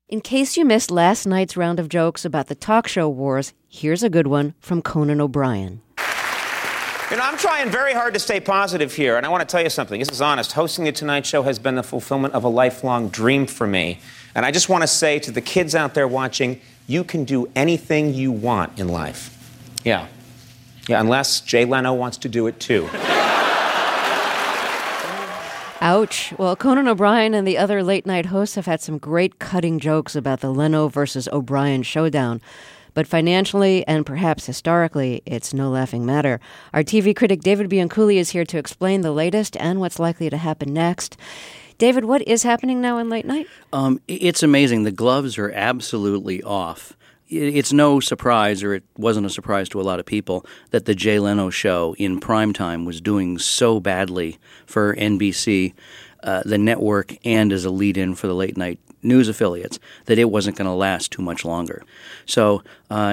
In case you missed last night's round of jokes about the talk show wars, here's a good one from Conan O'Brien. You know, I'm trying very hard to stay positive here, and I want to tell you something. This is honest. Hosting The Tonight Show has been the fulfillment of a lifelong dream for me. And I just want to say to the kids out there watching, you can do anything you want in life. Yeah, unless Jay Leno wants to do it too. Ouch. Well, Conan O'Brien and the other late-night hosts have had some great cutting jokes about the Leno versus O'Brien showdown. But financially and perhaps historically, it's no laughing matter. Our TV critic David Bianculli is here to explain the latest and what's likely to happen next. David, what is happening now in late night? It's amazing. The gloves are absolutely off. It's no surprise, or it wasn't a surprise to a lot of people, that the Jay Leno show in primetime was doing so badly for NBC, the network, and as a lead-in for the late-night news affiliates, that it wasn't going to last too much longer. So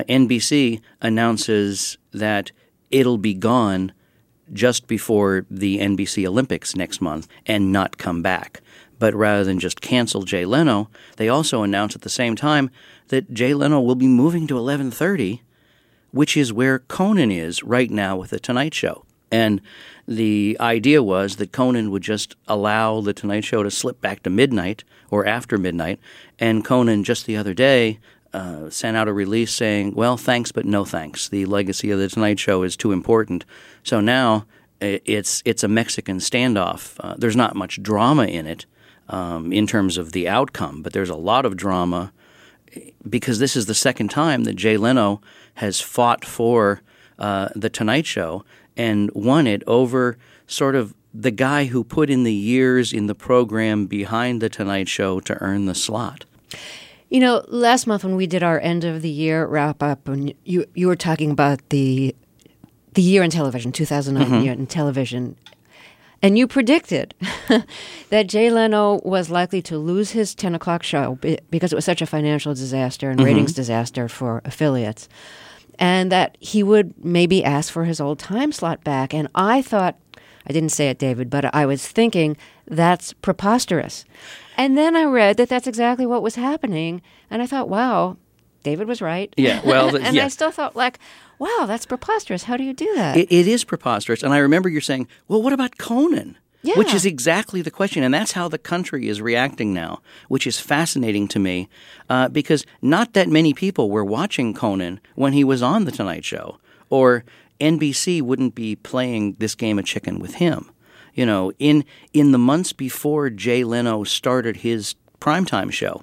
NBC announces that it'll be gone just before the NBC Olympics next month and not come back. But rather than just cancel Jay Leno, they also announce at the same time that Jay Leno will be moving to 11:30, which is where Conan is right now with The Tonight Show. And the idea was that Conan would just allow The Tonight Show to slip back to midnight or after midnight. And Conan just the other day sent out a release saying, well, thanks, but no thanks. The legacy of The Tonight Show is too important. So now it's a Mexican standoff. There's not much drama in it in terms of the outcome, but there's a lot of drama because this is the second time that Jay Leno has fought for The Tonight Show and won it over sort of the guy who put in the years in the program behind The Tonight Show to earn the slot. You know, last month when we did our end of the year wrap up, and you were talking about the year in television, 2009 year in television, and you predicted that Jay Leno was likely to lose his 10 o'clock show because it was such a financial disaster and ratings disaster for affiliates, and that he would maybe ask for his old time slot back. And I thought, I didn't say it, David, but I was thinking that's preposterous. And then I read that that's exactly what was happening, and I thought, wow, David was right. Yeah, well, and yeah. I still thought, like, wow, that's preposterous. How do you do that? It is preposterous. And I remember you saying, well, what about Conan? Yeah. Which is exactly the question. And that's how the country is reacting now, which is fascinating to me because not that many people were watching Conan when he was on The Tonight Show, or NBC wouldn't be playing this game of chicken with him. You know, in the months before Jay Leno started his primetime show,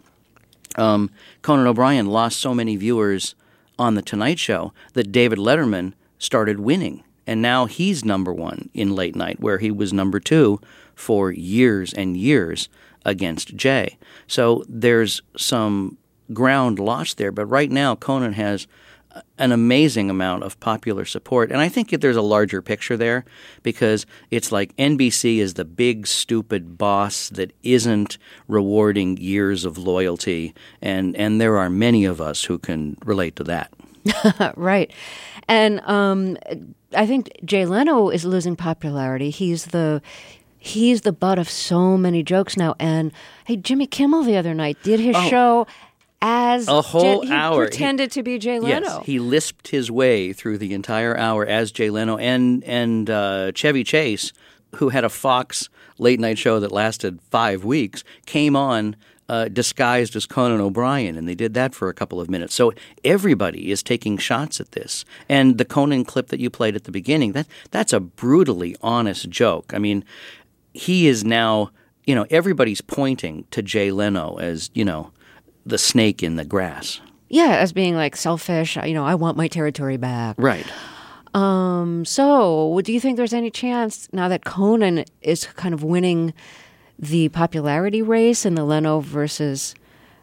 Conan O'Brien lost so many viewers on The Tonight Show that David Letterman started winning. And now he's number one in late night, where he was number two for years and years against Jay. So there's some ground lost there. But right now, Conan has an amazing amount of popular support. And I think there's a larger picture there because it's like NBC is the big, stupid boss that isn't rewarding years of loyalty. And there are many of us who can relate to that. Right. And I think Jay Leno is losing popularity. He's the butt of so many jokes now. And hey, Jimmy Kimmel the other night did his show as a whole hour. He pretended to be Jay Leno. Yes, he lisped his way through the entire hour as Jay Leno. And Chevy Chase, who had a Fox late night show that lasted 5 weeks, came on disguised as Conan O'Brien, and they did that for a couple of minutes. So everybody is taking shots at this. And the Conan clip that you played at the beginning, that's a brutally honest joke. I mean, he is now, everybody's pointing to Jay Leno as, the snake in the grass. Yeah, as being like selfish, I want my territory back. Right. So do you think there's any chance now that Conan is kind of winning the popularity race in the Leno versus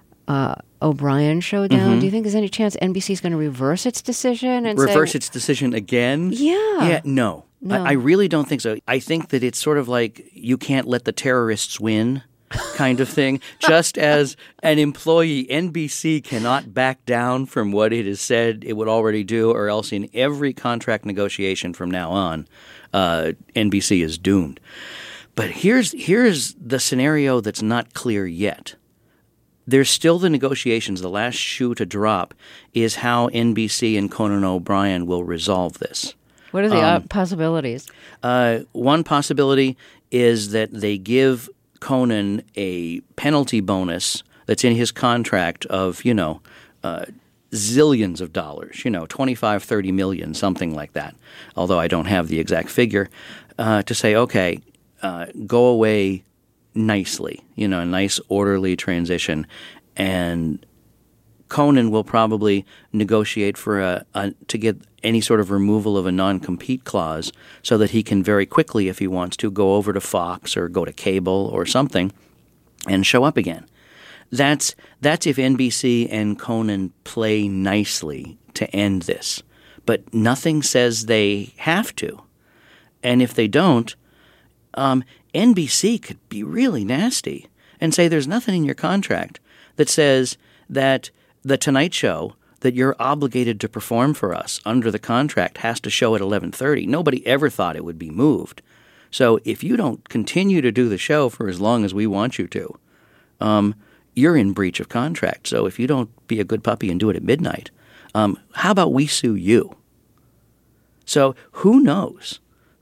O'Brien showdown? Do you think there's any chance NBC is going to reverse its decision and reverse its decision again? Yeah. Yeah, no. I really don't think so. I think that it's sort of like you can't let the terrorists win kind of thing. Just as an employee, NBC cannot back down from what it has said it would already do, or else in every contract negotiation from now on, NBC is doomed. But here's the scenario that's not clear yet. there's still the negotiations. The last shoe to drop is how NBC and Conan O'Brien will resolve this. What are the possibilities? One possibility is that they give Conan a penalty bonus that's in his contract of, zillions of dollars, 25, 30 million, something like that, although I don't have the exact figure, to say, okay, go away nicely, a nice orderly transition, and Conan will probably negotiate for to get any sort of removal of a non-compete clause so that he can very quickly, if he wants to, go over to Fox or go to cable or something and show up again. That's if NBC and Conan play nicely to end this. But nothing says they have to. And if they don't, NBC could be really nasty and say there's nothing in your contract that says that The Tonight Show that you're obligated to perform for us under the contract has to show at 11:30. Nobody ever thought it would be moved. So if you don't continue to do the show for as long as we want you to, you're in breach of contract. So if you don't be a good puppy and do it at midnight, how about we sue you? So who knows?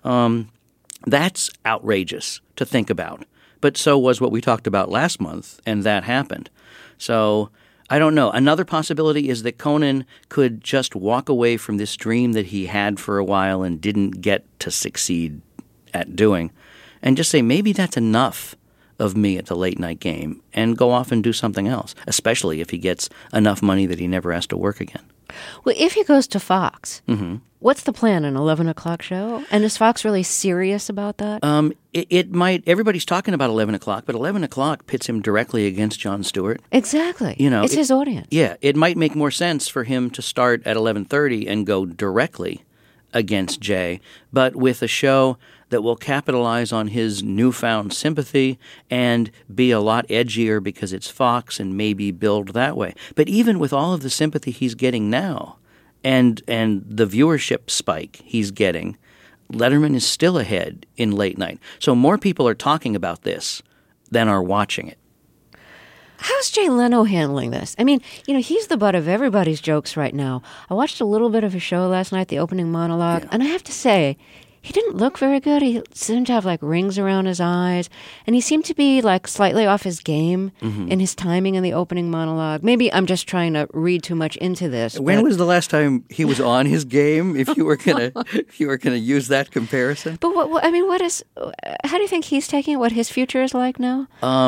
That's outrageous to think about. But so was what we talked about last month, and that happened. So I don't know. Another possibility is that Conan could just walk away from this dream that he had for a while and didn't get to succeed at doing, and just say, maybe that's enough of me at the late night game, and go off and do something else, especially if he gets enough money that he never has to work again. Well, if he goes to Fox, what's the plan, an 11 o'clock show? And is Fox really serious about that? It might. Everybody's talking about 11 o'clock, but 11 o'clock pits him directly against Jon Stewart. Exactly. It's his audience. Yeah, it might make more sense for him to start at 11:30 and go directly against Jay, but with a show that will capitalize on his newfound sympathy and be a lot edgier because it's Fox and maybe build that way. But even with all of the sympathy he's getting now and the viewership spike he's getting, Letterman is still ahead in late night. So more people are talking about this than are watching it. How's Jay Leno handling this? I mean, he's the butt of everybody's jokes right now. I watched a little bit of his show last night, the opening monologue, and I have to say, he didn't look very good. He seemed to have rings around his eyes, and he seemed to be slightly off his game in his timing in the opening monologue. Maybe I'm just trying to read too much into this. When was the last time he was on his game? If you were gonna use that comparison, but what is? How do you think he's taking it? What his future is like now?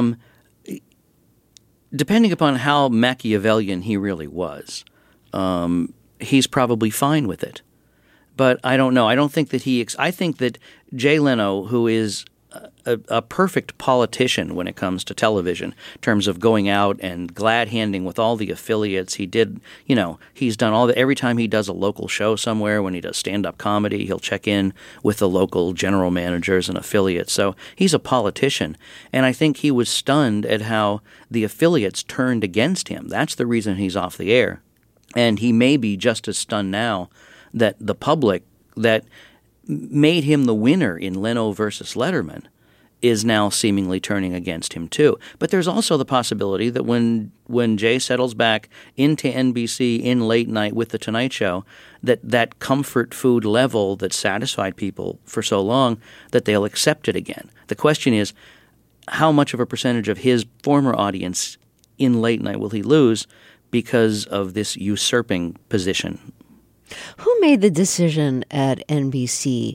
Depending upon how Machiavellian he really was, he's probably fine with it. But I don't know. I don't think that I think that Jay Leno, who is a perfect politician when it comes to television, in terms of going out and glad-handing with all the affiliates. He did, he's done all every time he does a local show somewhere, when he does stand-up comedy, he'll check in with the local general managers and affiliates. So he's a politician. And I think he was stunned at how the affiliates turned against him. That's the reason he's off the air. And he may be just as stunned now that the public that made him the winner in Leno versus Letterman is now seemingly turning against him too. But there's also the possibility that when Jay settles back into NBC in late night with The Tonight Show, that comfort food level that satisfied people for so long, that they'll accept it again. The question is, how much of a percentage of his former audience in late night will he lose because of this usurping position? Who made the decision at NBC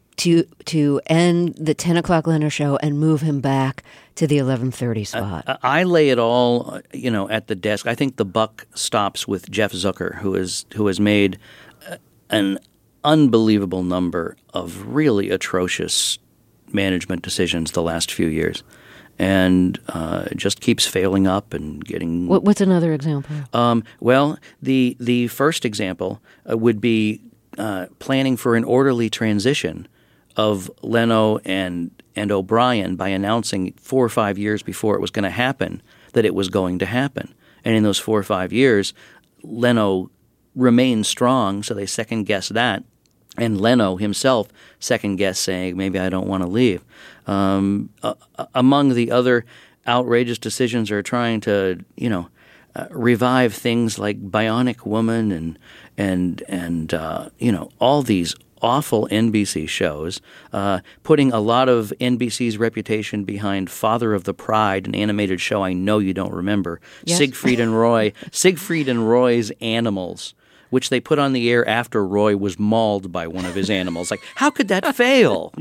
to end the 10 o'clock Leno show and move him back to the 11:30 spot? I lay it all, at the desk. I think the buck stops with Jeff Zucker, who has made an unbelievable number of really atrocious management decisions the last few years, and just keeps failing up and getting. What's another example? Well, the first example would be planning for an orderly transition of Leno and O'Brien by announcing 4 or 5 years before it was going to happen that it was going to happen. And in those 4 or 5 years, Leno remained strong, so they second-guessed that. And Leno himself second-guessed, saying, maybe I don't want to leave. Among the other outrageous decisions are trying to, revive things like Bionic Woman and all these awful NBC shows, putting a lot of NBC's reputation behind Father of the Pride, an animated show I know you don't remember, yes. Siegfried and Roy's Animals, which they put on the air after Roy was mauled by one of his animals. Like, how could that fail,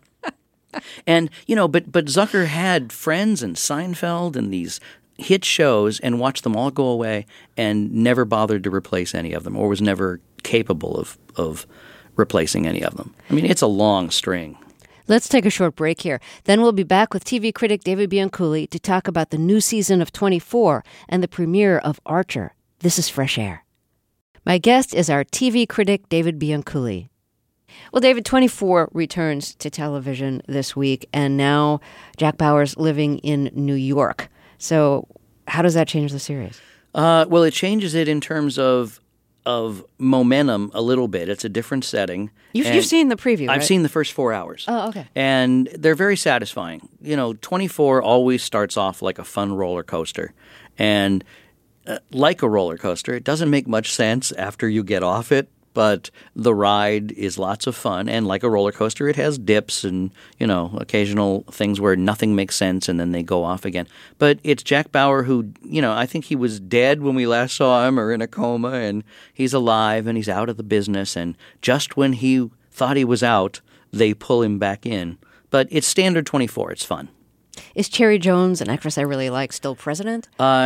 And, but Zucker had Friends and Seinfeld and these hit shows and watched them all go away and never bothered to replace any of them, or was never capable of replacing any of them. I mean, it's a long string. Let's take a short break here. Then we'll be back with TV critic David Bianculli to talk about the new season of 24 and the premiere of Archer. This is Fresh Air. My guest is our TV critic David Bianculli. Well, David, 24 returns to television this week, and now Jack Bauer's living in New York. So how does that change the series? Well, it changes it in terms of momentum a little bit. It's a different setting. You've seen the preview, right? I've seen the first 4 hours. Oh, okay. And they're very satisfying. 24 always starts off like a fun roller coaster. And like a roller coaster, it doesn't make much sense after you get off it. But the ride is lots of fun, and like a roller coaster, it has dips and, occasional things where nothing makes sense and then they go off again. But it's Jack Bauer who, I think he was dead when we last saw him or in a coma, and he's alive and he's out of the business. And just when he thought he was out, they pull him back in. But it's standard 24. It's fun. Is Cherry Jones, an actress I really like, still president?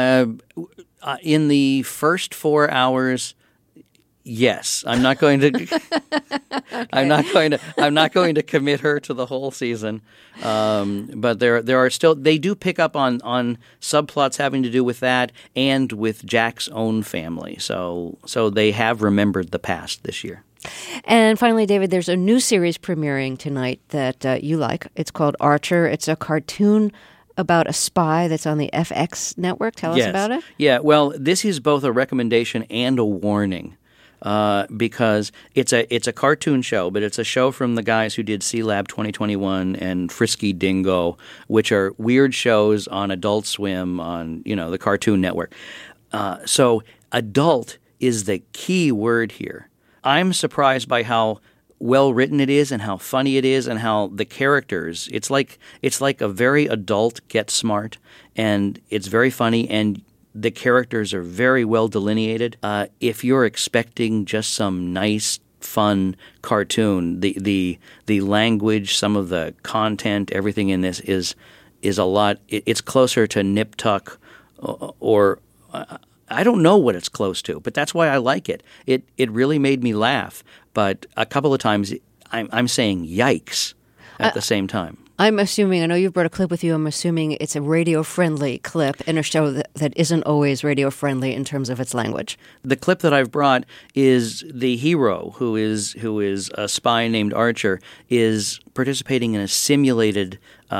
In the first 4 hours... Yes, I'm not going to. Okay. I'm not going to commit her to the whole season. But there are still. They do pick up on subplots having to do with that and with Jack's own family. So they have remembered the past this year. And finally, David, there's a new series premiering tonight that you like. It's called Archer. It's a cartoon about a spy that's on the FX network. Tell us about it. Yeah. Well, this is both a recommendation and a warning. Because it's a cartoon show, but it's a show from the guys who did C-Lab 2021 and Frisky Dingo, which are weird shows on Adult Swim on the Cartoon Network. So adult is the key word here. I'm surprised by how well written it is and how funny it is and how the characters. It's like a very adult Get Smart, and it's very funny and. The characters are very well delineated. If you're expecting just some nice, fun cartoon, the language, some of the content, everything in this is a lot. It's closer to Nip Tuck, or I don't know what it's close to, but that's why I like it. It really made me laugh, but a couple of times I'm saying yikes at the same time. I'm assuming, I know you've brought a clip with you, I'm assuming it's a radio-friendly clip in a show that isn't always radio-friendly in terms of its language. The clip that I've brought is the hero, who is a spy named Archer, is participating in a simulated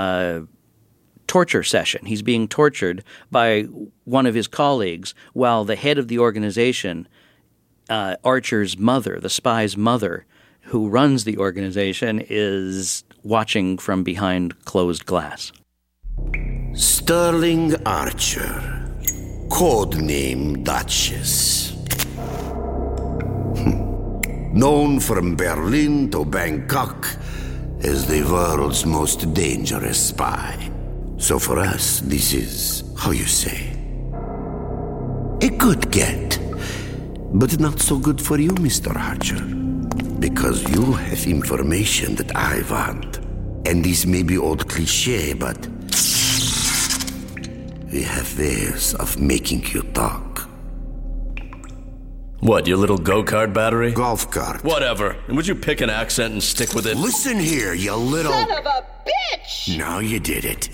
torture session. He's being tortured by one of his colleagues while the head of the organization, Archer's mother, the spy's mother, who runs the organization, is watching from behind closed glass. Sterling Archer, codename Duchess. Known from Berlin to Bangkok as the world's most dangerous spy. So for us, this is, how you say, a good get. But not so good for you, Mr. Archer. Because you have information that I want. And this may be old cliché, but we have ways of making you talk. What, your little go-kart battery? Golf cart. Whatever. And would you pick an accent and stick with it? Listen here, you little... Son of a bitch! Now you did it.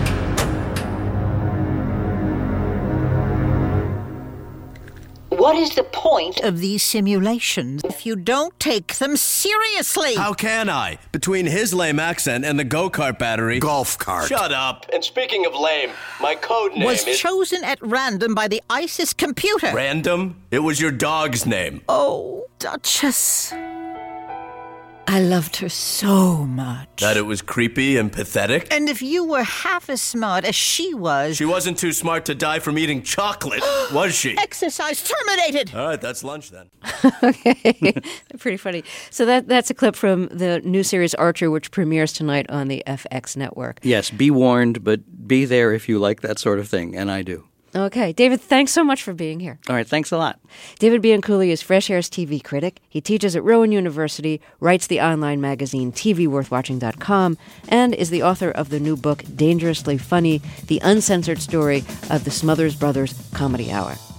What is the point of these simulations if you don't take them seriously? How can I? Between his lame accent and the go-kart battery... Golf cart. Shut up. And speaking of lame, my code name was chosen at random by the ISIS computer. Random? It was your dog's name. Oh, Duchess. I loved her so much. That it was creepy and pathetic? And if you were half as smart as she was... She wasn't too smart to die from eating chocolate, was she? Exercise terminated! All right, that's lunch then. Okay. Pretty funny. So that's a clip from the new series Archer, which premieres tonight on the FX network. Yes, be warned, but be there if you like that sort of thing, and I do. Okay. David, thanks so much for being here. All right, thanks a lot. David Bianculli is Fresh Air's TV critic. He teaches at Rowan University, writes the online magazine TVWorthWatching.com, and is the author of the new book, Dangerously Funny, the uncensored story of the Smothers Brothers Comedy Hour.